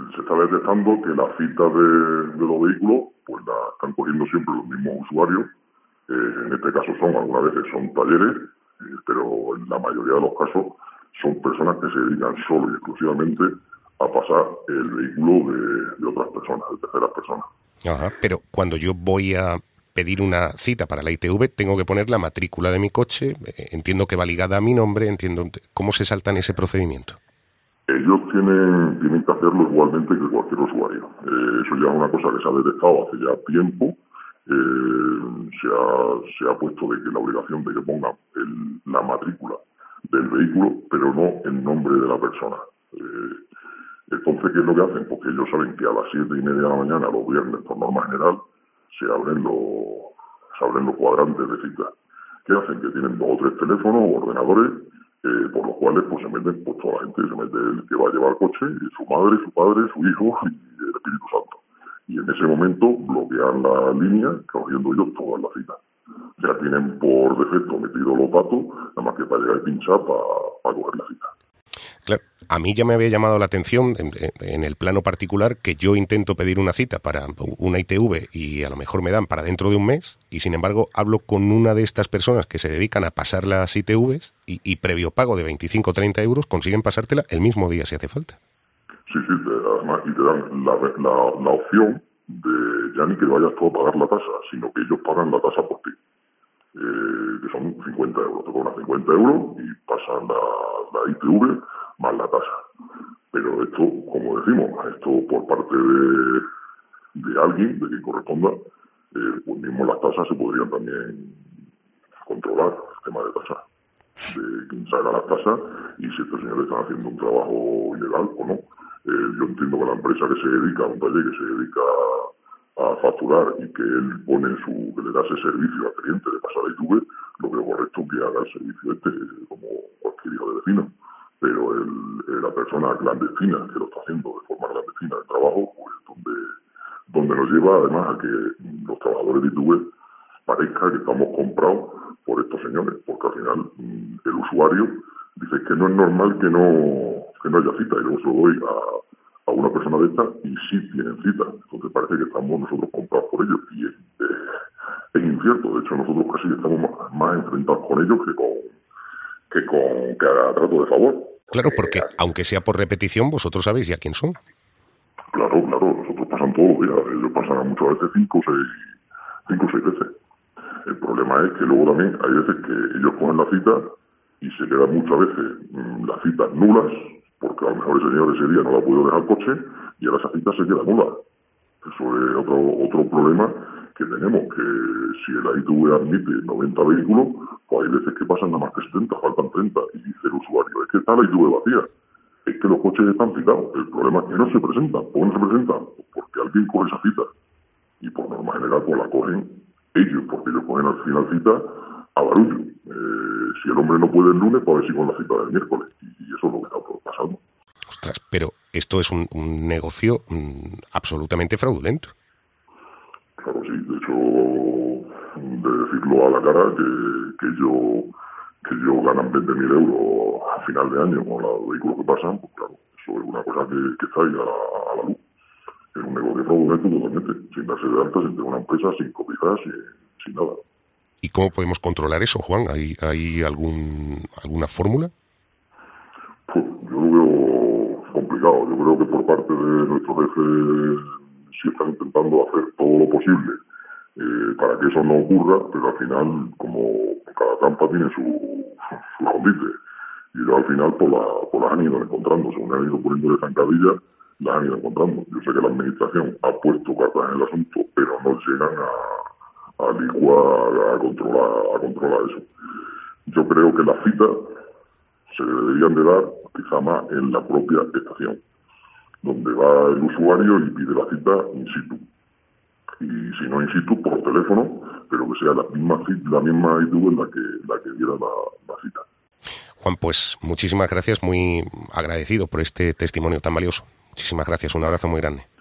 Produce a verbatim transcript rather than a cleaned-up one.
se está detectando que las citas de, de los vehículos pues la están cogiendo siempre los mismos usuarios. Eh, en este caso son, algunas veces son talleres, eh, pero en la mayoría de los casos son personas que se dedican solo y exclusivamente a pasar el vehículo de, de otras personas, de terceras personas. Ajá, pero cuando yo voy a pedir una cita para la I T V, tengo que poner la matrícula de mi coche, eh, entiendo que va ligada a mi nombre, entiendo cómo se saltan ese procedimiento. Ellos tienen, tienen que hacerlo igualmente que cualquier usuario. Eh, eso ya es una cosa que se ha detectado hace ya tiempo. Eh, se, ha, se ha puesto de que la obligación de que pongan el, la matrícula del vehículo, pero no el nombre de la persona. Eh, entonces, ¿qué es lo que hacen? Porque ellos saben que a las siete y media de la mañana, los viernes, por norma general, se abren los, se abren los cuadrantes de cita. ¿Qué hacen? Que tienen dos o tres teléfonos o ordenadores, eh, por los cuales pues se meten pues toda la gente, se mete el que va a llevar el coche, y su madre, su padre, su hijo y el Espíritu Santo. Y en ese momento bloquean la línea, cogiendo ellos todas las citas. Ya tienen por defecto metidos los datos, nada más que para llegar y pinchar para, para coger la cita. Claro, a mí ya me había llamado la atención en, en el plano particular que yo intento pedir una cita para una I T V y a lo mejor me dan para dentro de un mes y sin embargo hablo con una de estas personas que se dedican a pasar las I T Vs y, y previo pago de veinticinco o treinta euros consiguen pasártela el mismo día si hace falta. Sí, sí, te, además y te dan la, la, la opción de ya ni que vayas tú a pagar la tasa, sino que ellos pagan la tasa por ti. Eh, que son cincuenta euros, te cobran cincuenta euros y pasan la, la I T V más la tasa. Pero esto, como decimos, esto por parte de, de alguien, de quien corresponda, eh, pues mismo las tasas se podrían también controlar, el tema de tasas, de quién saca las tasas y si estos señores están haciendo un trabajo ilegal o no. Eh, yo entiendo que la empresa que se dedica, un taller que se dedica a facturar y que él pone su, que le da ese servicio al cliente de pasar a I T V, lo veo correcto que haga el servicio este como cualquier hijo de vecino. Pero el, la persona clandestina que lo está haciendo de forma clandestina el trabajo, pues donde, donde nos lleva además a que los trabajadores de I T V parezca que estamos comprados por estos señores, porque al final el usuario dice que no es normal que no, que no haya cita, y luego se lo doy a a una persona de esta y sí tienen cita. Entonces parece que estamos nosotros comprados por ellos y es, eh, es incierto. De hecho, nosotros casi estamos más, más enfrentados con ellos que con que con que a trato de favor. Claro, porque aunque sea por repetición, vosotros sabéis ya quién son. Claro, claro. Nosotros pasan todos los días. Ellos pasan muchas veces cinco o seis, cinco o seis veces. El problema es que luego también hay veces que ellos cogen la cita y se quedan muchas veces mmm, las citas nulas, porque a lo mejor ese señor ese día no la ha podido dejar el coche y ahora esa cita se queda nula. Eso es otro otro problema que tenemos, que si el I T V admite noventa vehículos, pues hay veces que pasan nada más que setenta, faltan treinta, y dice el usuario, es que está la I T V vacía, es que los coches están citados, el problema es que no se presentan. ¿Por qué no se presentan? Pues porque alguien coge esa cita, y por norma general pues la cogen ellos, porque ellos cogen al final cita a barullo. Eh, si el hombre no puede el lunes, pues a ver si con la cita del miércoles, y eso es lo que está pasando. Ostras, pero esto es un, un negocio mmm, absolutamente fraudulento. Claro, sí, de hecho, de decirlo a la cara, que, que yo que ellos ganan veinte mil euros a final de año con los vehículos que pasan, pues claro, eso es una cosa que, que está ahí a la, a la luz. Es un negocio fraudulento totalmente, sin darse de alta, sin tener una empresa, sin cotizar, sin, sin nada. ¿Y cómo podemos controlar eso, Juan? ¿Hay, hay algún alguna fórmula? Pues yo lo veo complicado. Yo creo que por parte de nuestros jefes sí están intentando hacer todo lo posible eh, para que eso no ocurra, pero al final, como cada trampa tiene su, su escondite, y yo al final pues, la, pues las han ido encontrando, según han ido poniéndole zancadillas, las han ido encontrando. Yo sé que la administración ha puesto cartas en el asunto, pero no llegan a, a licuar, a controlar, a controlar eso. Yo creo que las citas se deberían de dar quizá más en la propia estación, donde va el usuario y pide la cita in situ. Y si no in situ, por teléfono, pero que sea la misma la misma I T V en la que, la que diera la, la cita. Juan, pues muchísimas gracias, muy agradecido por este testimonio tan valioso. Muchísimas gracias, un abrazo muy grande.